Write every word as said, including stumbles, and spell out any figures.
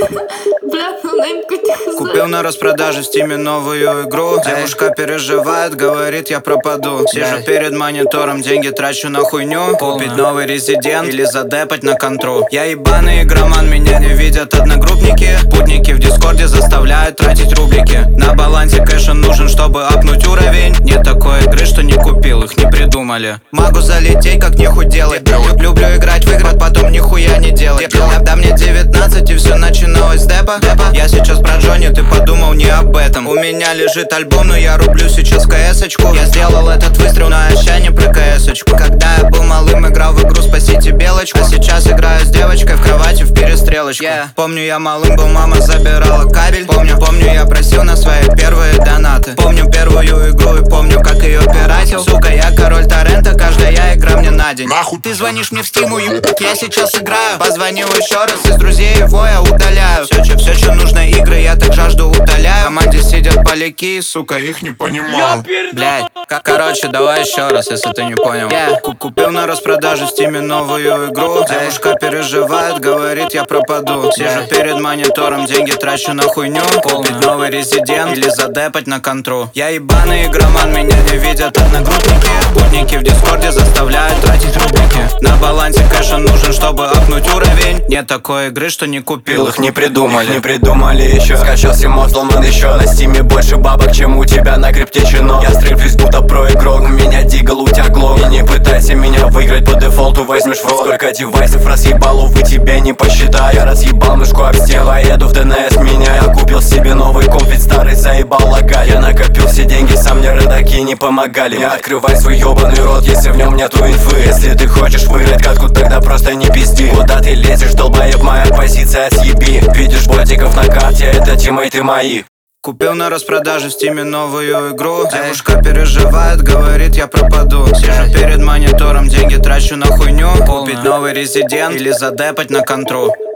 Бля, ну дай им какой-то. Купил на распродаже в стиме новую игру. Девушка переживает, говорит, я пропаду. Сижу перед монитором, деньги трачу на хуйню. Купить новый резидент или задепать на контру. Я ебаный игроман, меня не видят одногруппники. Путники в дискорде заставляют тратить рублики. На балансе кэша нужен, чтобы апнуть уровень. Нет такой игры, что не купил, их не придумали. Могу залететь, как нехуй делать. Люблю играть в игры, потом нихуя не делать. Да мне девятнадцать и все начиналось с депа. Я сейчас про Джонни, ты подумал не об этом. У меня лежит альбом, но я рублю сейчас кс-очку. Я сделал этот выстрел, но еще не про кс-очку. Когда я был малым, играл в игру «Спасите белочку». А сейчас играю с девочкой в кровати в перестрелочку. yeah. Помню, я малым был, мама забирала кабель. Помню, помню, я просил на свои первые донаты. Помню первую игру и помню, как ее пиратил. Сука, я король торрента, каждая игра мне на день. Нахуй ты звонишь мне в стиму, ебать, я сейчас играю. Позвонил еще раз, из друзей его я удаляю. Все, че, все, че нужно игры, я так жажду утоляю. В команде сидят поляки, сука, их не понимал. Блять, короче, давай еще раз, если ты не понял. Я купил на распродаже в стиме новую игру. Девушка переживает, говорит, я пропаду. Сижу перед монитором, деньги трачу на хуйню. Купить новый резидент или задепать на контру. Я ебаный игроман, меня не видят одногруппники. Путники в дискорде заставляют тратить рублики. На балансе кэша нужен, чтобы апнуть уровень. Нет такой игры, что не купил, их не придумали. Не придумали еще. Скачался мод, сломан еще. На стиме больше бабок, чем у тебя на крипте чино. Я стриплюсь, будто про игрок. У меня дигл, у тебя глок. И не пытайся меня выиграть, по дефолту возьмешь в рот. Сколько девайсов разъебал, увы, тебе не посчитаю. Я разъебал мышку об стену, еду в ДНС меня. Я купил себе новый комп, ведь старый заебал лагать. Я накопил все деньги, сам мне родаки не помогали. Не открывай свой ебаный рот, если в нем нету инфы. Если ты хочешь выиграть катку, тогда просто не пизди. Куда ты лезешь, долбоеб, моя позиция съеби. Видишь ботиков на карте, это тиммейты мои. Купил на распродаже в стиме новую игру. Девушка переживает, говорит, я пропаду. Сижу перед монитором, деньги трачу на хуйню. Купить новый резидент или задепать на контру.